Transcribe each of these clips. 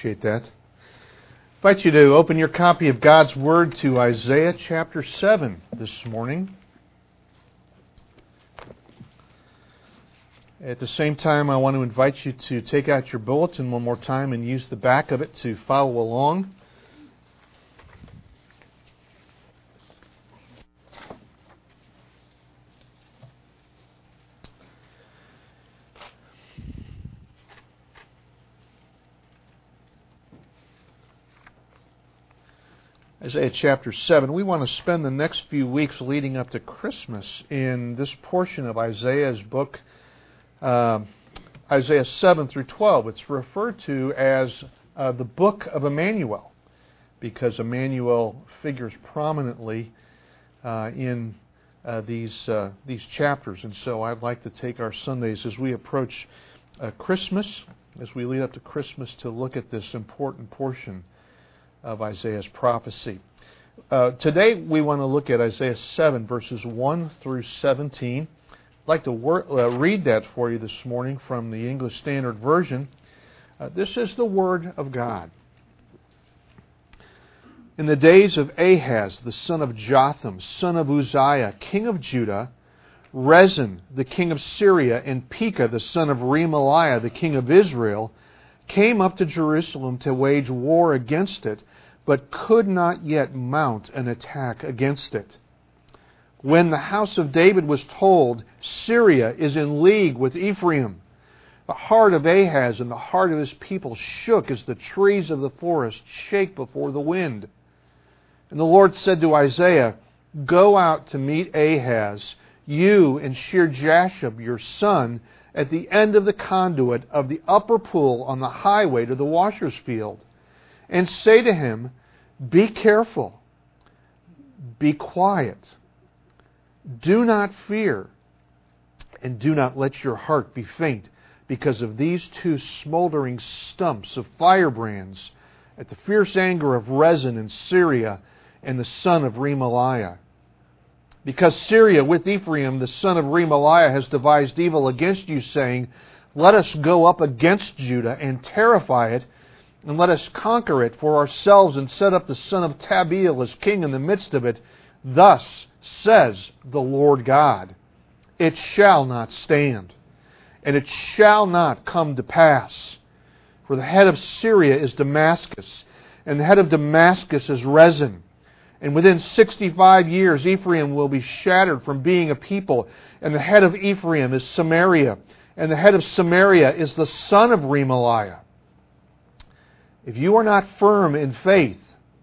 Appreciate that. I invite you to open your copy of God's Word to Isaiah chapter 7 this morning. At the same time, I want to invite you to take out your bulletin one more time and use the back of it to follow along. Isaiah chapter 7. We want to spend the next few weeks leading up to Christmas in this portion of Isaiah's book, Isaiah 7 through 12. It's referred to as the book of Emmanuel, because Emmanuel figures prominently in these chapters. And so I'd like to take our Sundays as we approach Christmas, as we lead up to Christmas, to look at this important portion of Isaiah's prophecy. Today we want to look at Isaiah 7 verses 1 through 17. I'd like to read that for you this morning from the English Standard Version. This is the Word of God. In the days of Ahaz, the son of Jotham, son of Uzziah, king of Judah, Rezin, the king of Syria, and Pekah, the son of Remaliah, the king of Israel, came up to Jerusalem to wage war against it, but could not yet mount an attack against it. When the house of David was told, Syria is in league with Ephraim, the heart of Ahaz and the heart of his people shook as the trees of the forest shake before the wind. And the Lord said to Isaiah, "Go out to meet Ahaz, you and Shear-Jashub your son, at the end of the conduit of the upper pool on the highway to the washer's field, and say to him, be careful, be quiet, do not fear, and do not let your heart be faint because of these two smoldering stumps of firebrands at the fierce anger of Rezin and Syria and the son of Remaliah. Because Syria with Ephraim, the son of Remaliah, has devised evil against you, saying, let us go up against Judah and terrify it, and let us conquer it for ourselves and set up the son of Tabeel as king in the midst of it. Thus says the Lord God, it shall not stand, and it shall not come to pass. For the head of Syria is Damascus, and the head of Damascus is Rezin. And within 65 years, Ephraim will be shattered from being a people. And the head of Ephraim is Samaria. And the head of Samaria is the son of Remaliah. If you are not firm in faith,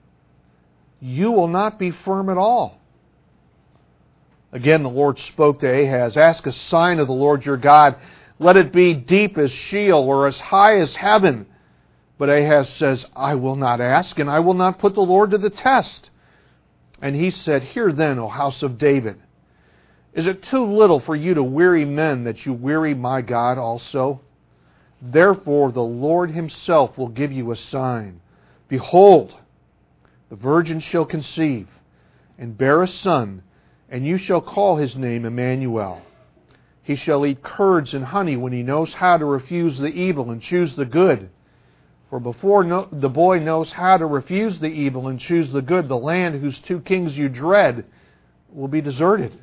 you will not be firm at all. Again, the Lord spoke to Ahaz, ask a sign of the Lord your God. Let it be deep as Sheol or as high as heaven. But Ahaz says, I will not ask, and I will not put the Lord to the test. And he said, hear then, O house of David, is it too little for you to weary men that you weary my God also? Therefore the Lord himself will give you a sign. Behold, the virgin shall conceive and bear a son, and you shall call his name Emmanuel. He shall eat curds and honey when he knows how to refuse the evil and choose the good. For before the boy knows how to refuse the evil and choose the good, the land whose two kings you dread will be deserted.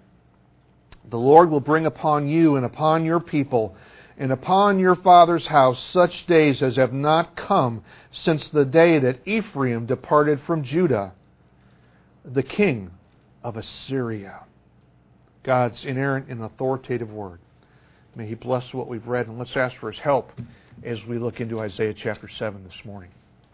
The Lord will bring upon you and upon your people and upon your father's house such days as have not come since the day that Ephraim departed from Judah, the king of Assyria." God's inerrant and authoritative word. May He bless what we've read, and let's ask for His help as we look into Isaiah chapter 7 this morning.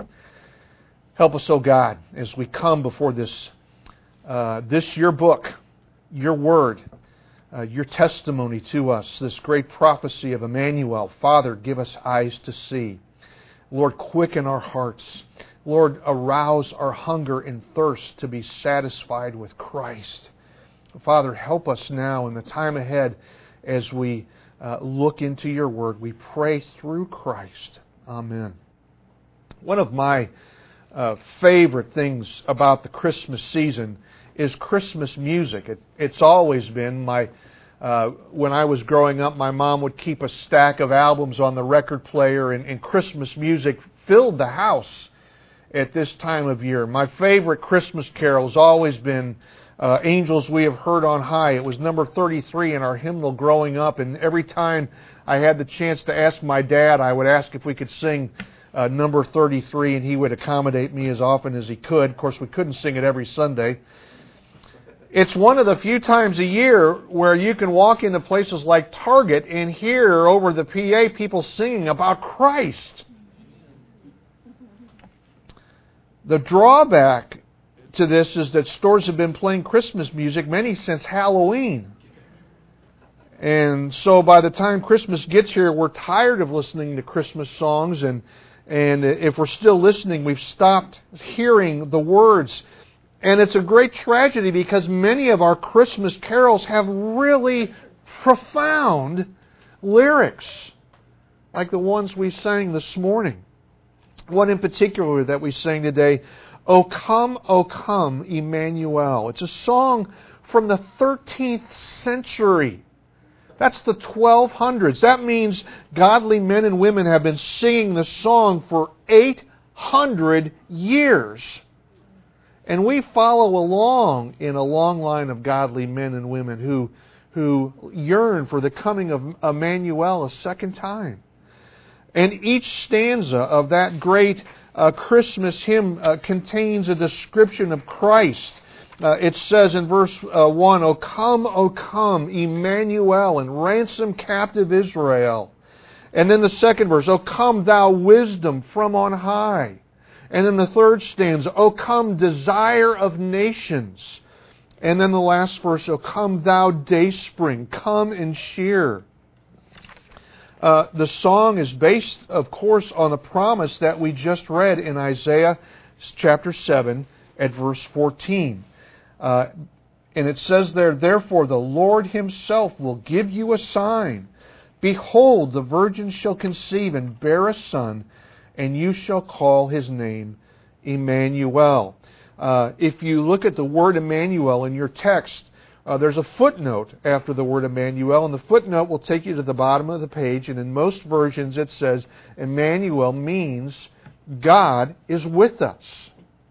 Help us, O God, as we come before this your book, your word, your testimony to us, this great prophecy of Emmanuel. Father, give us eyes to see. Lord, quicken our hearts. Lord, arouse our hunger and thirst to be satisfied with Christ. Father, help us now in the time ahead as we look into your word. We pray through Christ. Amen. One of my favorite things about the Christmas season is Christmas music. It's always been when I was growing up, my mom would keep a stack of albums on the record player, and Christmas music filled the house at this time of year. My favorite Christmas carol has always been Angels We Have Heard on High. It was number 33 in our hymnal growing up, and every time I had the chance to ask my dad, I would ask if we could sing number 33, and he would accommodate me as often as he could. Of course, we couldn't sing it every Sunday. It's one of the few times a year where you can walk into places like Target and hear over the PA people singing about Christ. The drawback to this is that stores have been playing Christmas music, many since Halloween. And so by the time Christmas gets here, we're tired of listening to Christmas songs, and if we're still listening, we've stopped hearing the words. And it's a great tragedy because many of our Christmas carols have really profound lyrics, like the ones we sang this morning. One in particular that we sang today, O come, Emmanuel. It's a song from the 13th century. That's the 1200s. That means godly men and women have been singing the song for 800 years. And we follow along in a long line of godly men and women who yearn for the coming of Emmanuel a second time. And each stanza of that great Christmas hymn contains a description of Christ. It says in verse 1, O come, Emmanuel, and ransom captive Israel. And then the second verse, O come, thou wisdom from on high. And then the third stanza, O come, desire of nations. And then the last verse, O come, thou dayspring, come and cheer. The song is based, of course, on the promise that we just read in Isaiah chapter 7 at verse 14. And it says there, Therefore the Lord Himself will give you a sign. Behold, the virgin shall conceive and bear a son, and you shall call His name Emmanuel. If you look at the word Emmanuel in your text, there's a footnote after the word Emmanuel, and the footnote will take you to the bottom of the page, and in most versions it says Emmanuel means God is with us.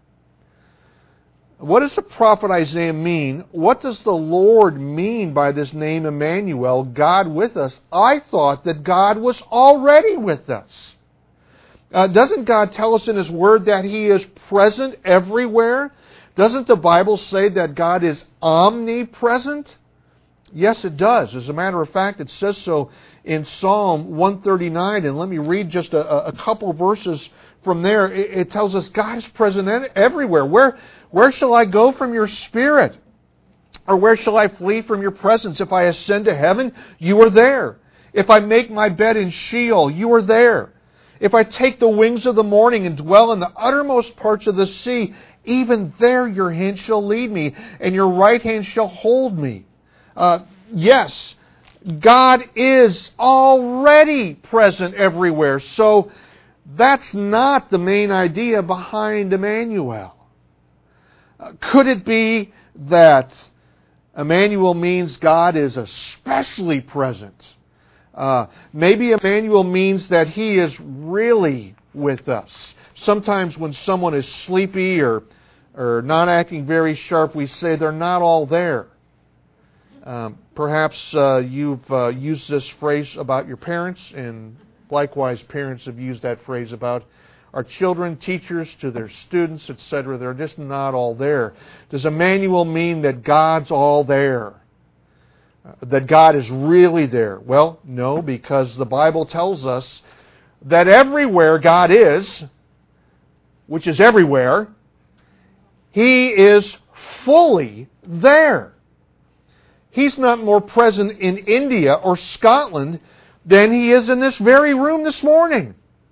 What does the prophet Isaiah mean? What does the Lord mean by this name Emmanuel, God with us? I thought that God was already with us. Doesn't God tell us in His Word that He is present everywhere? Doesn't the Bible say that God is omnipresent? Yes, it does. As a matter of fact, it says so in Psalm 139. And let me read just a couple verses from there. It tells us God is present everywhere. Where shall I go from your Spirit? Or where shall I flee from your presence? If I ascend to heaven, you are there. If I make my bed in Sheol, you are there. If I take the wings of the morning and dwell in the uttermost parts of the sea, even there your hand shall lead me, and your right hand shall hold me. Yes, God is already present everywhere. So that's not the main idea behind Emmanuel. Could it be that Emmanuel means God is especially present? Maybe Emmanuel means that He is really with us. Sometimes when someone is sleepy or not acting very sharp, we say they're not all there. Perhaps you've used this phrase about your parents, and likewise parents have used that phrase about our children, teachers, to their students, etc. They're just not all there. Does Emmanuel mean that God's all there? That God is really there? Well, no, because the Bible tells us that everywhere God is, which is everywhere, He is fully there. He's not more present in India or Scotland than He is in this very room this morning.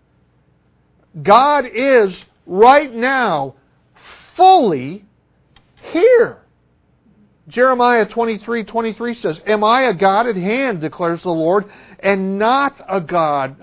God is right now fully here. Jeremiah 23:23 says, Am I a God at hand, declares the Lord, and not a God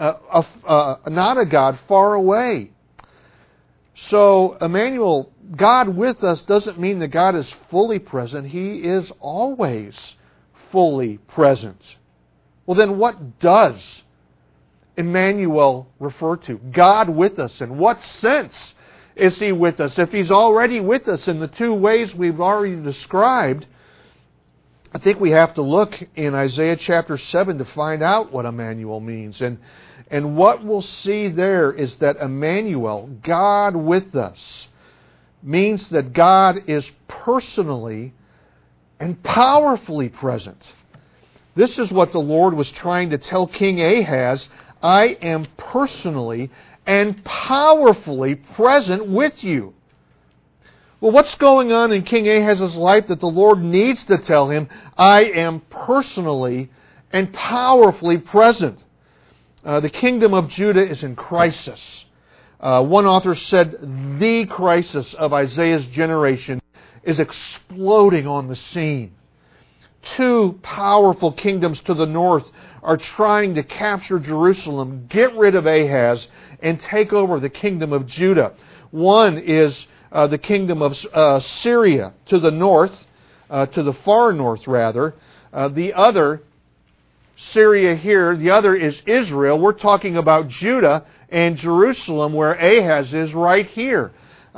far away. So, Emmanuel, God with us doesn't mean that God is fully present. He is always fully present. Well, then what does Emmanuel refer to? God with us. In what sense is He with us? If He's already with us in the two ways we've already described, I think we have to look in Isaiah chapter 7 to find out what Emmanuel means. And what we'll see there is that Emmanuel, God with us, means that God is personally and powerfully present. This is what the Lord was trying to tell King Ahaz. I am personally and powerfully present with you. Well, what's going on in King Ahaz's life that the Lord needs to tell him, I am personally and powerfully present? The kingdom of Judah is in crisis. One author said the crisis of Isaiah's generation is exploding on the scene. Two powerful kingdoms to the north are trying to capture Jerusalem, get rid of Ahaz, and take over the kingdom of Judah. One is the kingdom of Syria to the north, to the far north rather. The other, Syria here, the other is Israel. We're talking about Judah and Jerusalem, where Ahaz is right here.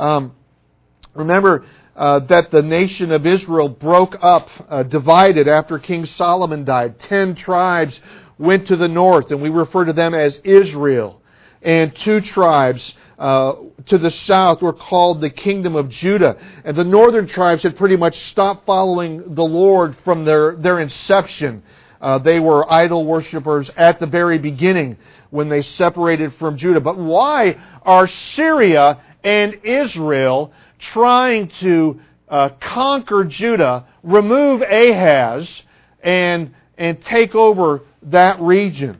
Remember that the nation of Israel broke up, divided after King Solomon died. 10 tribes went to the north, and we refer to them as Israel. And 2 tribes to the south were called the kingdom of Judah. And the northern tribes had pretty much stopped following the Lord from their inception. They were idol worshippers at the very beginning when they separated from Judah. But why are Syria and Israel trying to conquer Judah, remove Ahaz, and take over that region?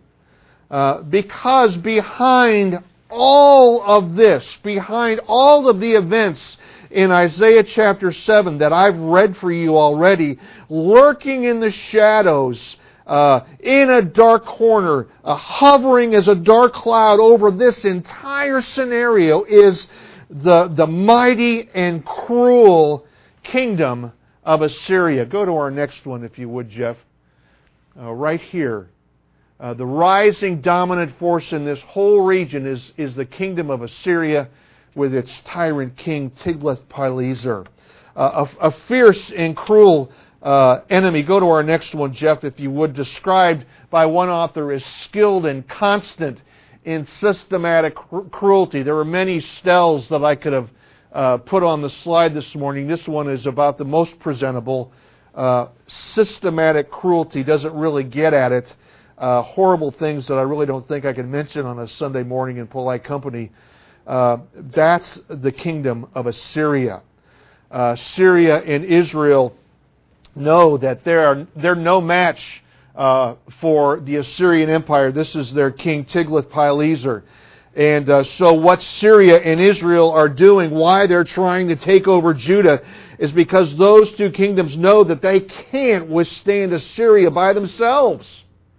Because behind all of this, behind all of the events in Isaiah chapter 7 that I've read for you already, lurking in the shadows, in a dark corner, hovering as a dark cloud over this entire scenario is the mighty and cruel kingdom of Assyria. Go to our next one, if you would, Jeff. Right here. The rising dominant force in this whole region is the kingdom of Assyria with its tyrant king Tiglath-Pileser. A fierce and cruel enemy. Go to our next one, Jeff, if you would. Described by one author as skilled and constant in systematic cruelty. There are many stells that I could have put on the slide this morning. This one is about the most presentable. Systematic cruelty doesn't really get at it. Horrible things that I really don't think I can mention on a Sunday morning in polite company. That's the kingdom of Assyria. Syria and Israel know that they're no match for the Assyrian Empire. This is their king Tiglath-Pileser. And so what Syria and Israel are doing, why they're trying to take over Judah, is because those two kingdoms know that they can't withstand Assyria by themselves.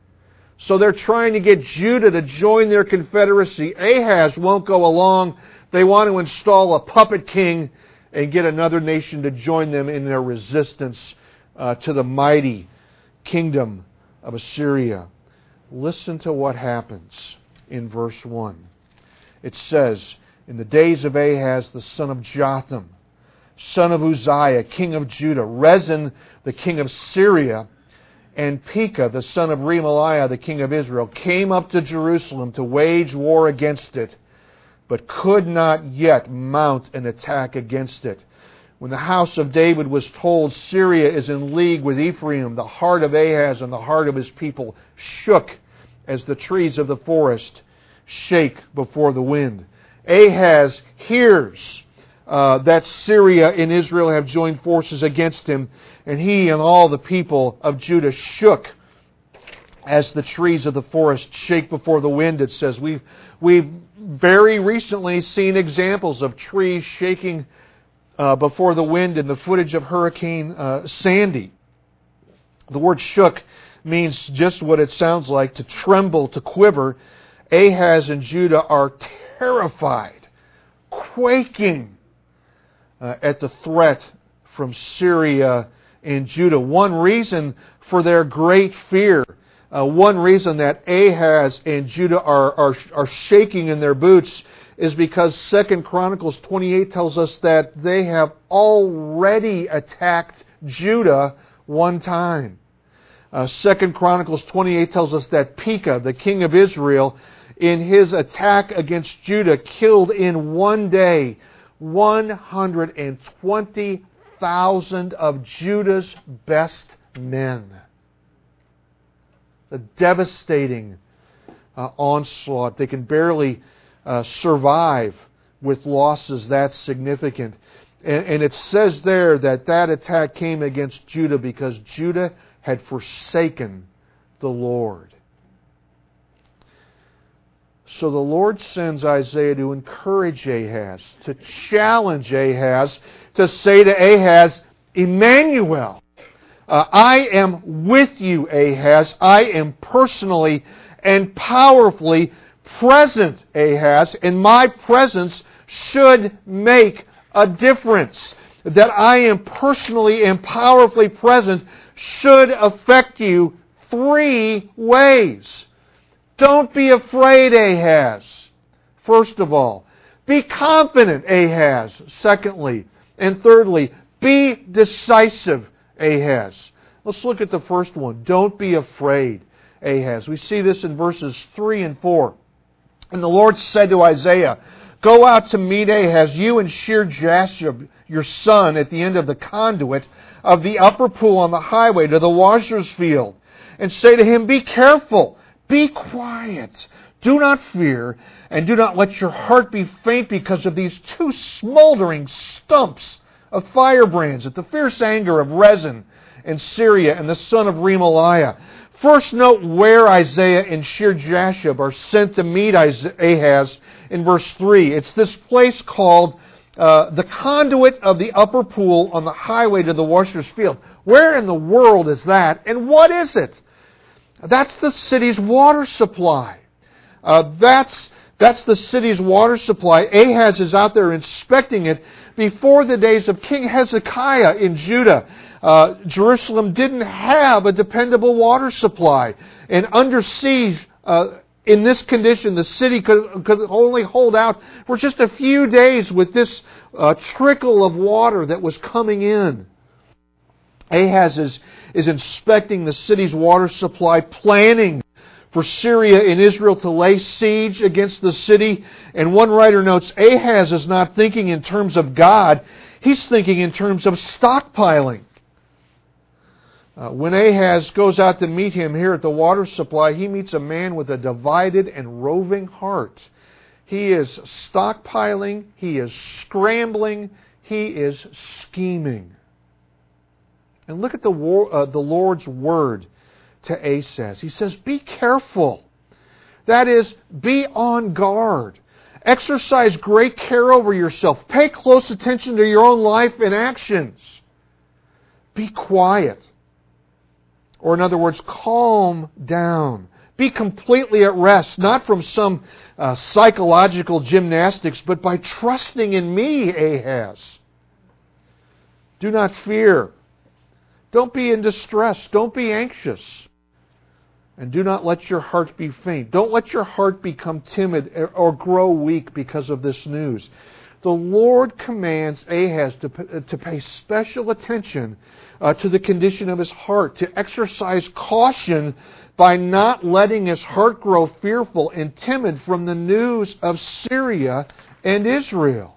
So they're trying to get Judah to join their confederacy. Ahaz won't go along. They want to install a puppet king and get another nation to join them in their resistance to the mighty kingdom of Assyria. Listen to what happens in verse 1. It says, in the days of Ahaz, the son of Jotham, son of Uzziah, king of Judah, Rezin, the king of Syria, and Pekah, the son of Remaliah, the king of Israel, came up to Jerusalem to wage war against it, but could not yet mount an attack against it. When the house of David was told Syria is in league with Ephraim, the heart of Ahaz and the heart of his people shook as the trees of the forest shake before the wind. Ahaz hears that Syria and Israel have joined forces against him, and he and all the people of Judah shook as the trees of the forest shake before the wind, it says. We've very recently seen examples of trees shaking before the wind in the footage of Hurricane Sandy. The word shook means just what it sounds like, to tremble, to quiver. Ahaz and Judah are terrified, quaking at the threat from Syria and Judah. One reason for their great fear One reason that Ahaz and Judah are shaking in their boots is because 2 Chronicles 28 tells us that they have already attacked Judah one time. 2 Chronicles 28 tells us that Pekah, the king of Israel, in his attack against Judah, killed in one day 120,000 of Judah's best men. A devastating onslaught. They can barely survive with losses that significant. And it says there that attack came against Judah because Judah had forsaken the Lord. So the Lord sends Isaiah to encourage Ahaz, to challenge Ahaz, to say to Ahaz, Emmanuel, I am with you, Ahaz. I am personally and powerfully present, Ahaz, and my presence should make a difference. That I am personally and powerfully present should affect you 3 ways. Don't be afraid, Ahaz. First of all, be confident, Ahaz. Secondly, and thirdly, be decisive, Ahaz. Let's look at the first one. Don't be afraid, Ahaz. We see this in verses 3 and 4. And the Lord said to Isaiah, go out to meet Ahaz, you and Shear-Jashub, your son, at the end of the conduit of the upper pool on the highway to the washer's field, and say to him, be careful, be quiet, do not fear, and do not let your heart be faint because of these 2 smoldering stumps of firebrands at the fierce anger of Rezin and Syria and the son of Remaliah. First note where Isaiah and Shear-Jashub are sent to meet Ahaz in verse 3. It's this place called the conduit of the upper pool on the highway to the washer's field. Where in the world is that? And what is it? That's the city's water supply. That's the city's water supply. Ahaz is out there inspecting it before the days of King Hezekiah in Judah. Jerusalem didn't have a dependable water supply. And under siege, in this condition, the city could only hold out for just a few days with this trickle of water that was coming in. Ahaz is inspecting the city's water supply, planning for Syria and Israel to lay siege against the city. And one writer notes, Ahaz is not thinking in terms of God, he's thinking in terms of stockpiling. When Ahaz goes out to meet him here at the water supply, he meets a man with a divided and roving heart. He is stockpiling, he is scrambling, he is scheming. And look at the Lord's word to Ahaz. He says, be careful. That is, be on guard. Exercise great care over yourself. Pay close attention to your own life and actions. Be quiet. Or in other words, calm down. Be completely at rest, not from some psychological gymnastics, but by trusting in me, Ahaz. Do not fear. Don't be in distress. Don't be anxious. And do not let your heart be faint. Don't let your heart become timid or grow weak because of this news. The Lord commands Ahaz to pay special attention to the condition of his heart, to exercise caution by not letting his heart grow fearful and timid from the news of Syria and Israel.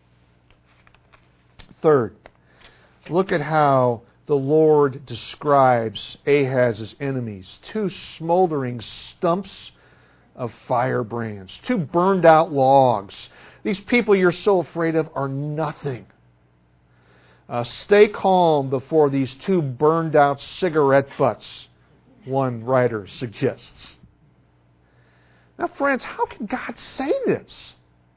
Third, look at how the Lord describes Ahaz's enemies. 2 smoldering stumps of firebrands. 2 burned out logs. These people you're so afraid of are nothing. Stay calm before these 2 burned out cigarette butts, one writer suggests. Now, friends, how can God say this?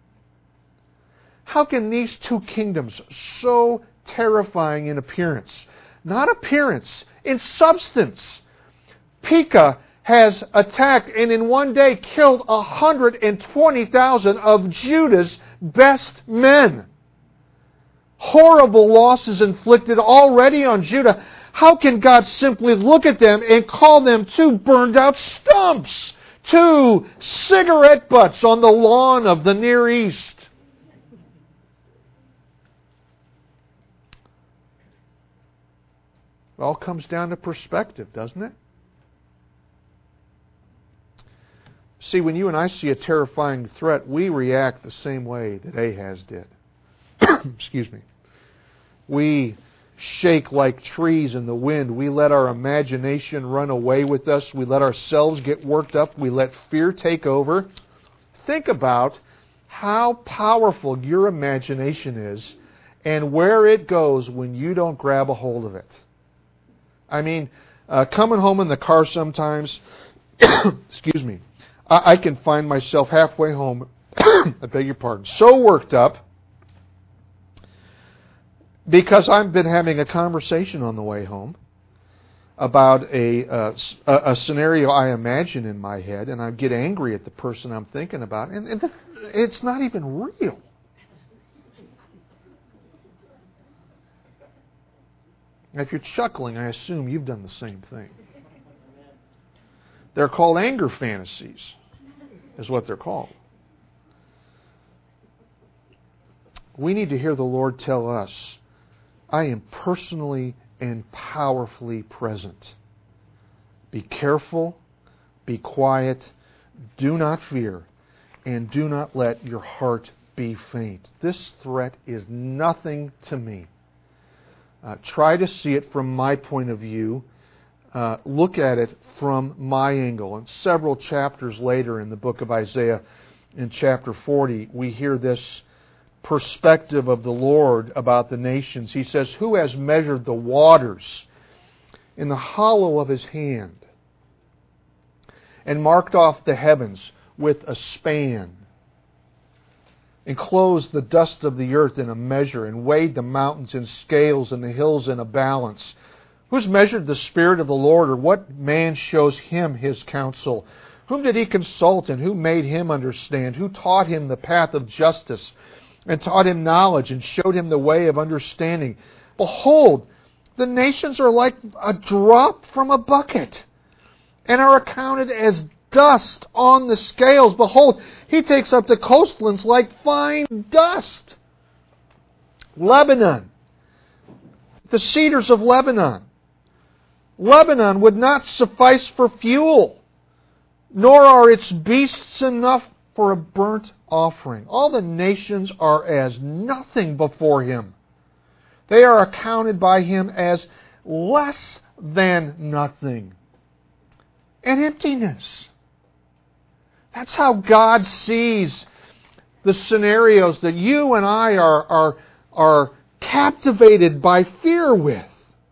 How can these 2 kingdoms, so terrifying in appearance, not appearance, in substance, Pekah has attacked and in one day killed 120,000 of Judah's best men. Horrible losses inflicted already on Judah. How can God simply look at them and call them two burned out stumps? Two cigarette butts on the lawn of the Near East? It all comes down to perspective, doesn't it? See, when you and I see a terrifying threat, we react the same way that Ahaz did. Excuse me. We shake like trees in the wind. We let our imagination run away with us. We let ourselves get worked up. We let fear take over. Think about how powerful your imagination is and where it goes when you don't grab a hold of it. I mean, coming home in the car sometimes, excuse me, I can find myself halfway home, I beg your pardon, so worked up because I've been having a conversation on the way home about a scenario I imagine in my head, and I get angry at the person I'm thinking about, and it's not even real. If you're chuckling, I assume you've done the same thing. They're called anger fantasies, is what they're called. We need to hear the Lord tell us, I am personally and powerfully present. Be careful, be quiet, do not fear, and do not let your heart be faint. This threat is nothing to me. Try to see it from my point of view. Look at it from my angle. And several chapters later in the book of Isaiah, in chapter 40, we hear this perspective of the Lord about the nations. He says, who has measured the waters in the hollow of his hand and marked off the heavens with a span, enclosed the dust of the earth in a measure, and weighed the mountains in scales and the hills in a balance? Who's measured the Spirit of the Lord, or what man shows him his counsel? Whom did he consult, and who made him understand? Who taught him the path of justice, and taught him knowledge, and showed him the way of understanding? Behold, the nations are like a drop from a bucket, and are accounted as dust on the scales. Behold, he takes up the coastlands like fine dust. Lebanon, the cedars of Lebanon. Lebanon would not suffice for fuel, nor are its beasts enough for a burnt offering. All the nations are as nothing before him. They are accounted by him as less than nothing and emptiness. That's how God sees the scenarios that you and I are captivated by fear with.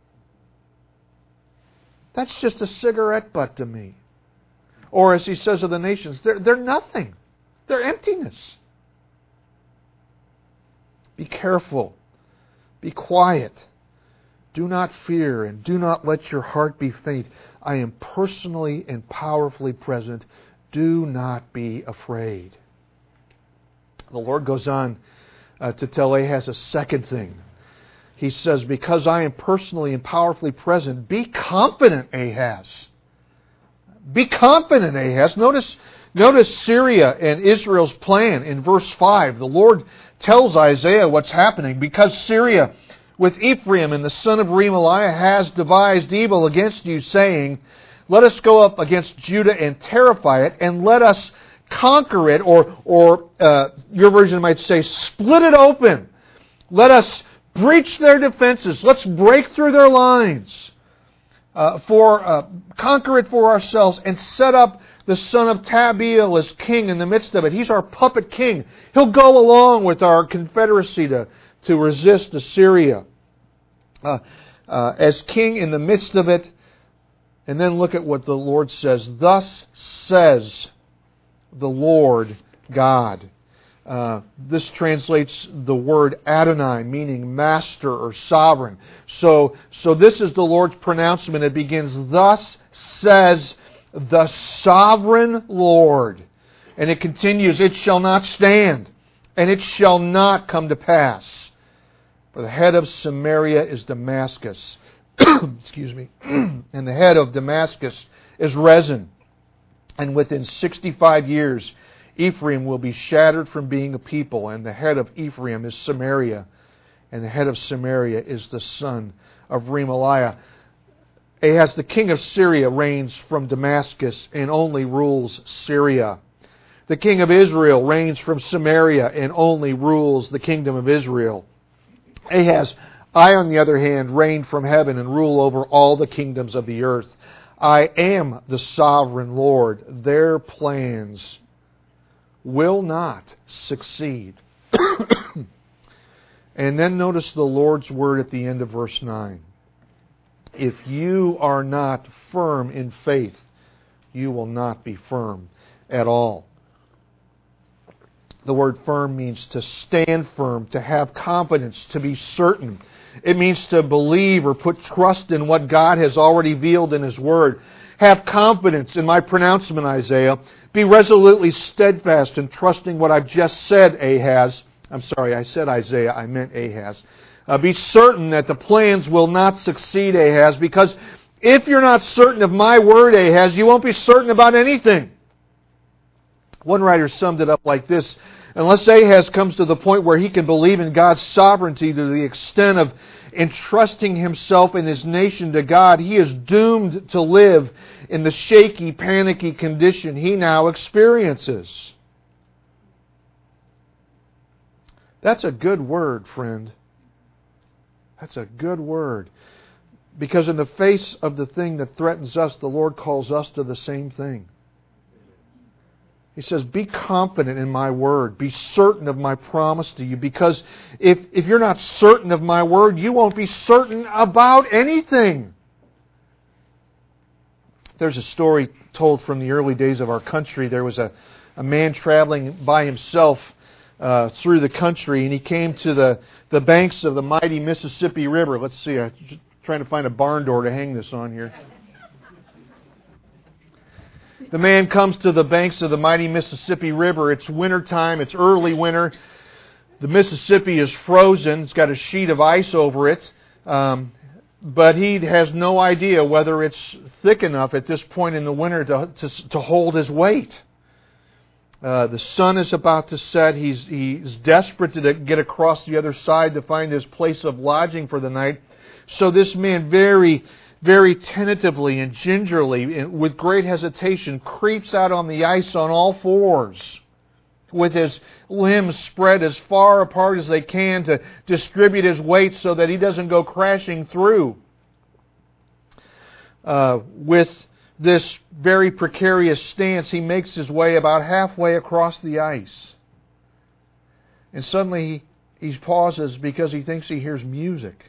That's just a cigarette butt to me. Or as he says of the nations, they're nothing. They're emptiness. Be careful. Be quiet. Do not fear, and do not let your heart be faint. I am personally and powerfully present. Do not be afraid. The Lord goes on to tell Ahaz a second thing. He says, because I am personally and powerfully present, be confident, Ahaz. Be confident, Ahaz. Notice Syria and Israel's plan in verse 5. The Lord tells Isaiah what's happening. Because Syria with Ephraim and the son of Remaliah has devised evil against you, saying, let us go up against Judah and terrify it, and let us conquer it, or your version might say, split it open. Let us breach their defenses. Let's break through their lines. Conquer it for ourselves, and set up the son of Tabiel as king in the midst of it. He's our puppet king. He'll go along with our confederacy to resist Assyria as king in the midst of it. And then look at what the Lord says. Thus says the Lord God. This translates the word Adonai, meaning master or sovereign. So this is the Lord's pronouncement. It begins, thus says the sovereign Lord. And it continues, it shall not stand, and it shall not come to pass. For the head of Samaria is Damascus, excuse me, and the head of Damascus is Rezin. And within 65 years, Ephraim will be shattered from being a people, and the head of Ephraim is Samaria, and the head of Samaria is the son of Remaliah. Ahaz, the king of Syria, reigns from Damascus and only rules Syria. The king of Israel reigns from Samaria and only rules the kingdom of Israel. Ahaz, I, on the other hand, reign from heaven and rule over all the kingdoms of the earth. I am the sovereign Lord. Their plans will not succeed. And then notice the Lord's word at the end of verse 9. If you are not firm in faith, you will not be firm at all. The word firm means to stand firm, to have confidence, to be certain. It means to believe or put trust in what God has already revealed in His Word. Have confidence in my pronouncement, Isaiah. Be resolutely steadfast in trusting what I've just said, Ahaz. I'm sorry, I said Isaiah, I meant Ahaz. Be certain that the plans will not succeed, Ahaz, because if you're not certain of my word, Ahaz, you won't be certain about anything. One writer summed it up like this: unless Ahaz comes to the point where he can believe in God's sovereignty to the extent of entrusting himself and his nation to God, he is doomed to live in the shaky, panicky condition he now experiences. That's a good word, friend. That's a good word. Because in the face of the thing that threatens us, the Lord calls us to the same thing. He says, be confident in my word. Be certain of my promise to you. Because if you're not certain of my word, you won't be certain about anything. There's a story told from the early days of our country. There was a man traveling by himself through the country, and he came to the banks of the mighty Mississippi River. Let's see, I'm trying to find a barn door to hang this on here. The man comes to the banks of the mighty Mississippi River. It's wintertime. It's early winter. The Mississippi is frozen. It's got a sheet of ice over it. But he has no idea whether it's thick enough at this point in the winter to hold his weight. The sun is about to set. He's desperate to get across the other side to find his place of lodging for the night. So this man very tentatively and gingerly, with great hesitation, creeps out on the ice on all fours, with his limbs spread as far apart as they can to distribute his weight so that he doesn't go crashing through. With this very precarious stance, he makes his way about halfway across the ice. And suddenly he pauses because he thinks he hears music.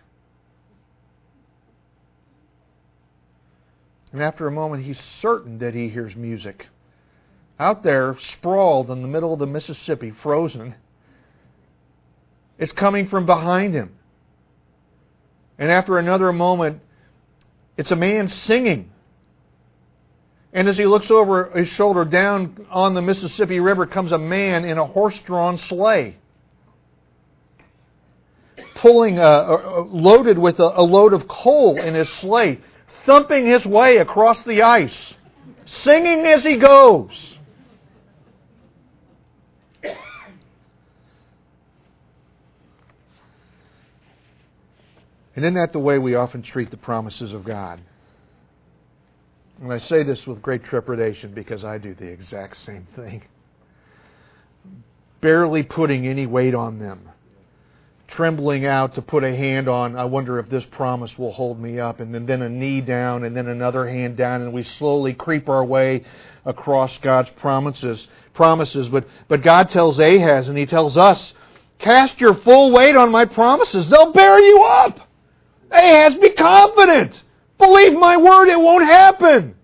And after a moment, he's certain that he hears music. Out there, sprawled in the middle of the Mississippi, frozen, it's coming from behind him. And after another moment, it's a man singing. And as he looks over his shoulder, down on the Mississippi River comes a man in a horse-drawn sleigh, pulling loaded with a load of coal in his sleigh, thumping his way across the ice, singing as he goes. And isn't that the way we often treat the promises of God? And I say this with great trepidation because I do the exact same thing. Barely putting any weight on them. Trembling out to put a hand on, I wonder if this promise will hold me up, and then a knee down, and then another hand down, and we slowly creep our way across God's promises. But God tells Ahaz, and He tells us, cast your full weight on my promises. They'll bear you up. Ahaz, be confident. Believe my word, it won't happen.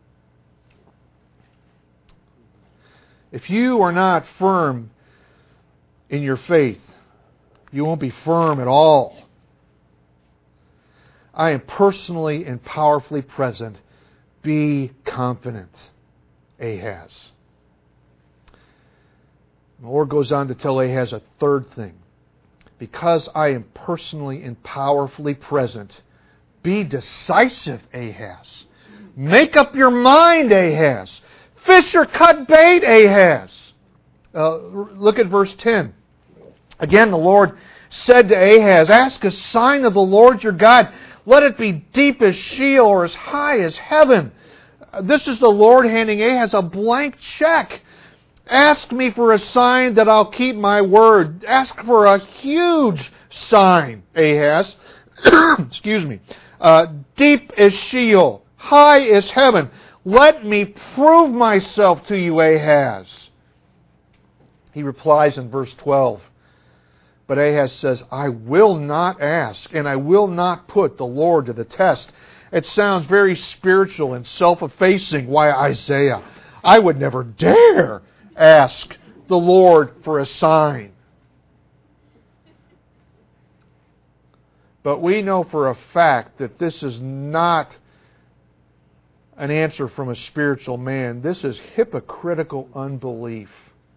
If you are not firm in your faith, you won't be firm at all. I am personally and powerfully present. Be confident, Ahaz. The Lord goes on to tell Ahaz a third thing. Because I am personally and powerfully present, Be decisive, Ahaz. Make up your mind, Ahaz. Fish or cut bait, Ahaz. Look at verse 10. Again, the Lord said to Ahaz, ask a sign of the Lord your God. Let it be deep as Sheol or as high as heaven. This is the Lord handing Ahaz a blank check. Ask me for a sign that I'll keep my word. Ask for a huge sign, Ahaz. Excuse me. Deep as Sheol, high as heaven. Let me prove myself to you, Ahaz. He replies in verse 12. But Ahaz says, I will not ask, and I will not put the Lord to the test. It sounds very spiritual and self-effacing. Why, Isaiah, I would never dare ask the Lord for a sign. But we know for a fact that this is not an answer from a spiritual man. This is hypocritical unbelief.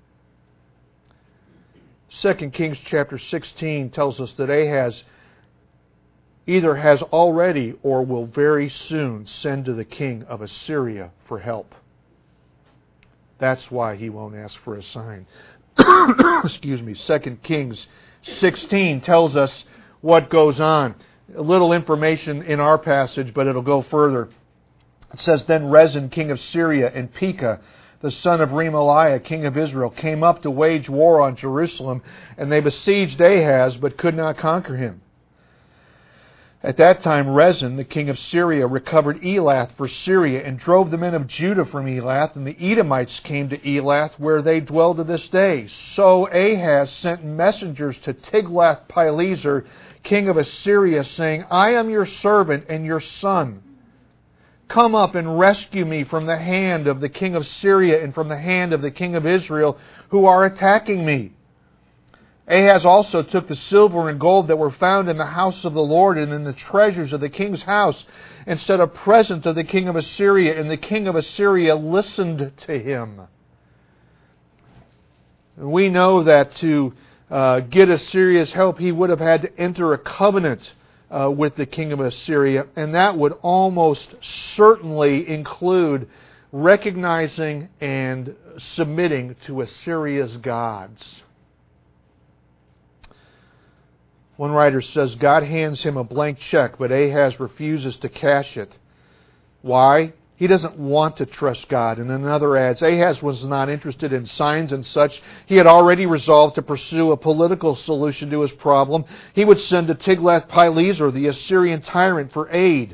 2 Kings chapter 16 tells us that Ahaz either has already or will very soon send to the king of Assyria for help. That's why he won't ask for a sign. Excuse me. 2 Kings 16 tells us what goes on. A little information in our passage, but it'll go further. It says, Then Rezin, king of Syria, and Pekah, the son of Remaliah, king of Israel, came up to wage war on Jerusalem, and they besieged Ahaz, but could not conquer him. At that time Rezin, the king of Syria, recovered Elath for Syria, and drove the men of Judah from Elath, and the Edomites came to Elath, where they dwell to this day. So Ahaz sent messengers to Tiglath-Pileser, king of Assyria, saying, I am your servant and your son. Come up and rescue me from the hand of the king of Syria and from the hand of the king of Israel, who are attacking me. Ahaz also took the silver and gold that were found in the house of the Lord and in the treasures of the king's house, and set a present to the king of Assyria, and the king of Assyria listened to him. We know that to get Assyria's help, he would have had to enter a covenant with the king of Assyria, and that would almost certainly include recognizing and submitting to Assyria's gods. One writer says, God hands him a blank check, but Ahaz refuses to cash it. Why? He doesn't want to trust God. And another adds, Ahaz was not interested in signs and such. He had already resolved to pursue a political solution to his problem. He would send to Tiglath-Pileser, the Assyrian tyrant, for aid.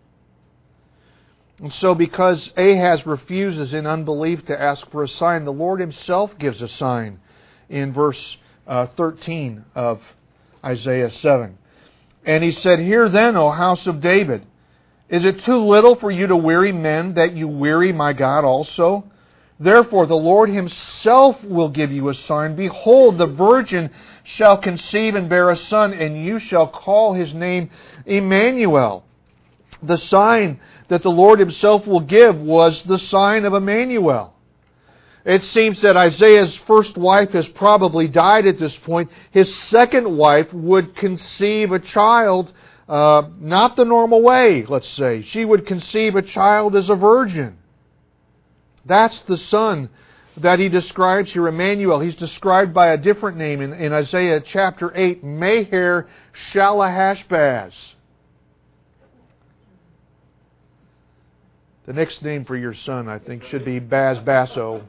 And so because Ahaz refuses in unbelief to ask for a sign, the Lord Himself gives a sign in verse 13 of Isaiah 7. And He said, Hear then, O house of David, is it too little for you to weary men, that you weary my God also? Therefore the Lord Himself will give you a sign. Behold, the virgin shall conceive and bear a son, and you shall call his name Emmanuel. The sign that the Lord Himself will give was the sign of Emmanuel. It seems that Isaiah's first wife has probably died at this point. His second wife would conceive a child, not the normal way, let's say. She would conceive a child as a virgin. That's the son that he describes here, Emmanuel. He's described by a different name in Isaiah chapter 8, Meher Shalahashbaz. The next name for your son, I think, should be Baz Basso.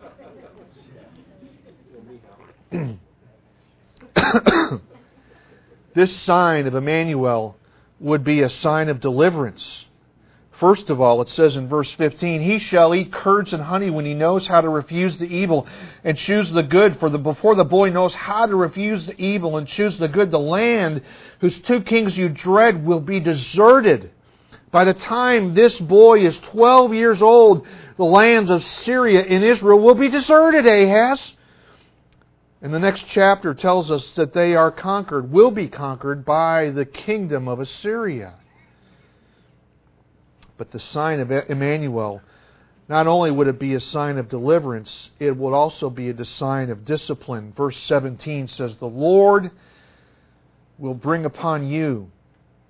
This sign of Emmanuel would be a sign of deliverance. First of all, it says in verse 15, He shall eat curds and honey when he knows how to refuse the evil and choose the good. Before the boy knows how to refuse the evil and choose the good, the land whose two kings you dread will be deserted. By the time this boy is 12 years old, the lands of Syria and Israel will be deserted, Ahaz. And the next chapter tells us that they are conquered, will be conquered by the kingdom of Assyria. But the sign of Emmanuel, not only would it be a sign of deliverance, it would also be a sign of discipline. Verse 17 says, The Lord will bring upon you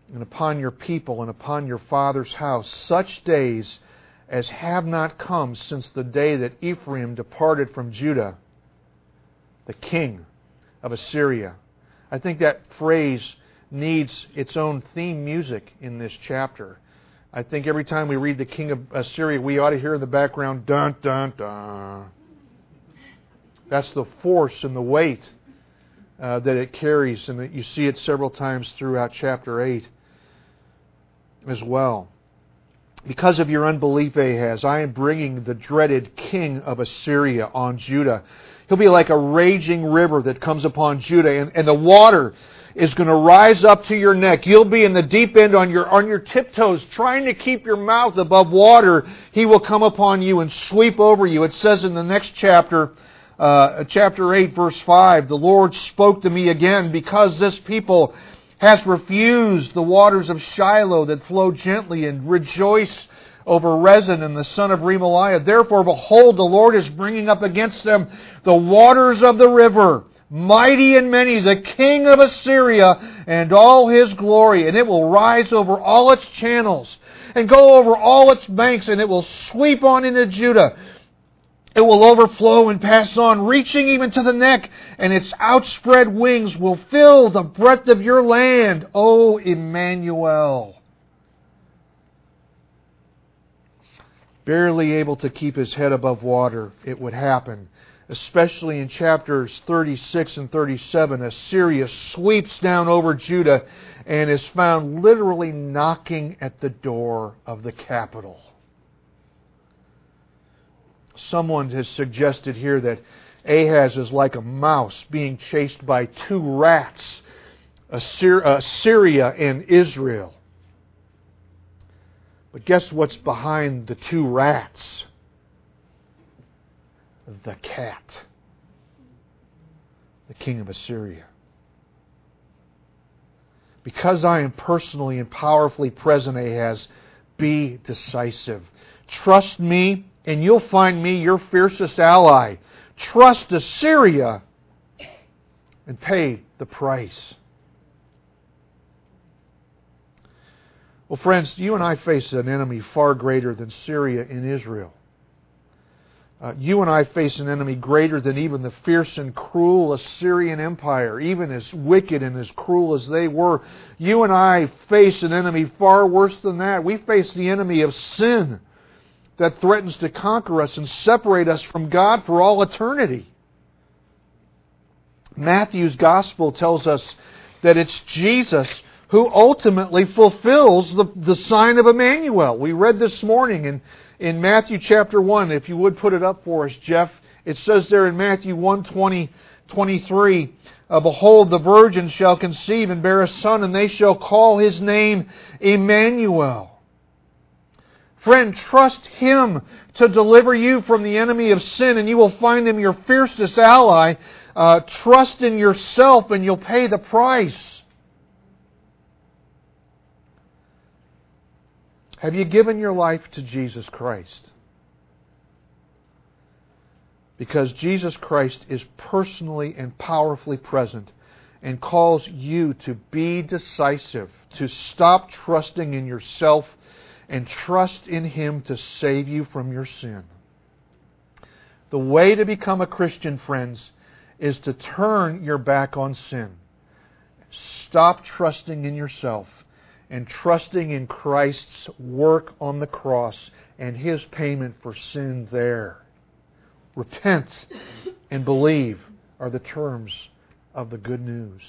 and upon your people and upon your father's house such days as have not come since the day that Ephraim departed from Judah, the king of Assyria. I think that phrase needs its own theme music in this chapter. I think every time we read the king of Assyria, we ought to hear in the background, dun, dun, dun. That's the force and the weight that it carries, and that you see it several times throughout chapter 8 as well. Because of your unbelief, Ahaz, I am bringing the dreaded king of Assyria on Judah. He'll be like a raging river that comes upon Judah, and the water is going to rise up to your neck. You'll be in the deep end on your tiptoes, trying to keep your mouth above water. He will come upon you and sweep over you. It says in the next chapter, chapter 8, verse 5, the Lord spoke to me again, because this people has refused the waters of Shiloh that flow gently, and rejoice over Rezin and the son of Remaliah. Therefore, behold, the Lord is bringing up against them the waters of the river, mighty and many, the king of Assyria and all his glory. And it will rise over all its channels and go over all its banks, and it will sweep on into Judah. It will overflow and pass on, reaching even to the neck, and its outspread wings will fill the breadth of your land, O Emmanuel. Barely able to keep his head above water, it would happen. Especially in chapters 36 and 37, Assyria sweeps down over Judah and is found literally knocking at the door of the capital. Someone has suggested here that Ahaz is like a mouse being chased by two rats, Assyria and Israel. But guess what's behind the two rats? The cat, the king of Assyria. Because I am personally and powerfully present, Ahaz, be decisive. Trust me, and you'll find me your fiercest ally. Trust Assyria and pay the price. Well, friends, you and I face an enemy far greater than Syria and Israel. You and I face an enemy greater than even the fierce and cruel Assyrian Empire, even as wicked and as cruel as they were. You and I face an enemy far worse than that. We face the enemy of sin that threatens to conquer us and separate us from God for all eternity. Matthew's Gospel tells us that it's Jesus who ultimately fulfills the sign of Emmanuel. We read this morning in Matthew chapter 1, if you would put it up for us, Jeff. It says there in Matthew 1:23, behold, the virgin shall conceive and bear a son, and they shall call his name Emmanuel. Friend, trust Him to deliver you from the enemy of sin, and you will find Him your fiercest ally. Trust in yourself, and you'll pay the price. Have you given your life to Jesus Christ? Because Jesus Christ is personally and powerfully present and calls you to be decisive, to stop trusting in yourself and trust in Him to save you from your sin. The way to become a Christian, friends, is to turn your back on sin. Stop trusting in yourself and trusting in Christ's work on the cross and His payment for sin there. Repent and believe are the terms of the good news.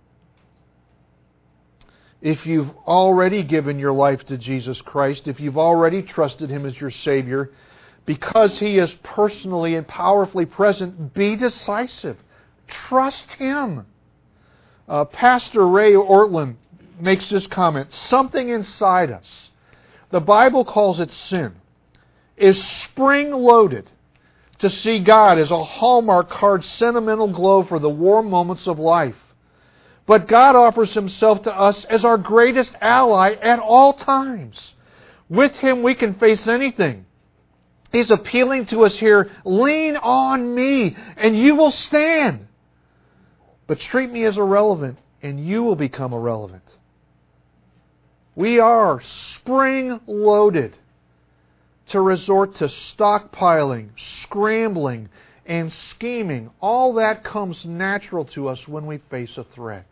If you've already given your life to Jesus Christ, if you've already trusted Him as your Savior, because He is personally and powerfully present, be decisive. Trust Him. Pastor Ray Ortlund makes this comment: something inside us, the Bible calls it sin, is spring-loaded to see God as a Hallmark card sentimental glow for the warm moments of life. But God offers Himself to us as our greatest ally at all times. With Him we can face anything. He's appealing to us here: lean on me and you will stand. But treat me as irrelevant and you will become irrelevant. We are spring-loaded to resort to stockpiling, scrambling, and scheming. All that comes natural to us when we face a threat.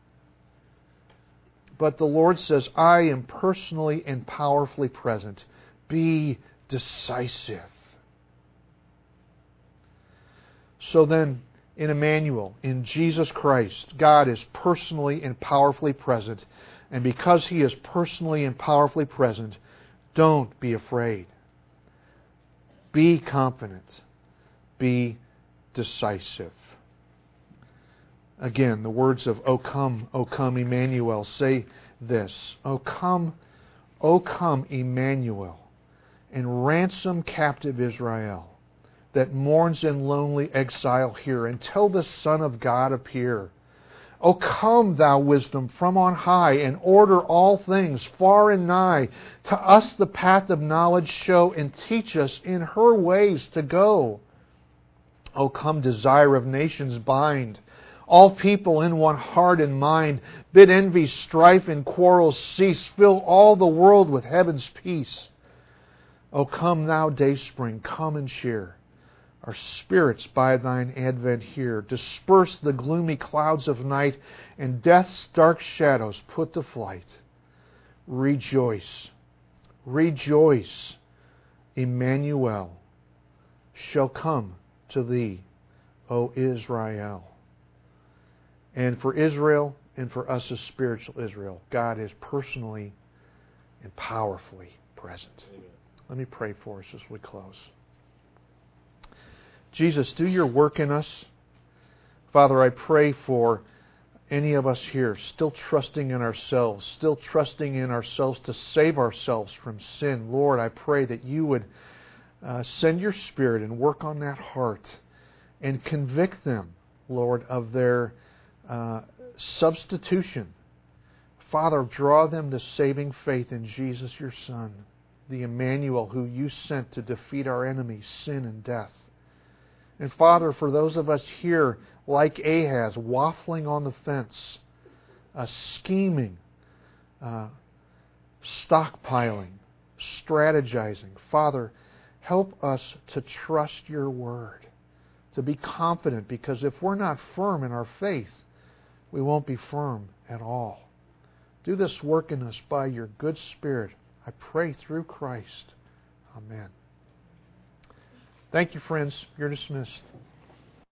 But the Lord says, I am personally and powerfully present. Be decisive. So then, in Emmanuel, in Jesus Christ, God is personally and powerfully present. And because He is personally and powerfully present, don't be afraid. Be confident. Be decisive. Again, the words of O come, Emmanuel, say this. O come, Emmanuel, and ransom captive Israel that mourns in lonely exile here, until the Son of God appear. O come, thou wisdom from on high, and order all things far and nigh. To us the path of knowledge show, and teach us in her ways to go. O come, desire of nations bind all people in one heart and mind. Bid envy, strife, and quarrels cease. Fill all the world with heaven's peace. O come, thou dayspring, come and cheer our spirits by thine advent here. Disperse the gloomy clouds of night, and death's dark shadows put to flight. Rejoice, rejoice, Emmanuel shall come to thee, O Israel. And for Israel, and for us as spiritual Israel, God is personally and powerfully present. Amen. Let me pray for us as we close. Jesus, do your work in us. Father, I pray for any of us here still trusting in ourselves, to save ourselves from sin. Lord, I pray that you would send your Spirit and work on that heart and convict them, Lord, of their substitution. Father, draw them to saving faith in Jesus, your Son, the Emmanuel who you sent to defeat our enemies, sin and death. And Father, for those of us here, like Ahaz, waffling on the fence, scheming, stockpiling, strategizing, Father, help us to trust your word, to be confident, because if we're not firm in our faith, we won't be firm at all. Do this work in us by your good Spirit. I pray through Christ. Amen. Thank you, friends. You're dismissed.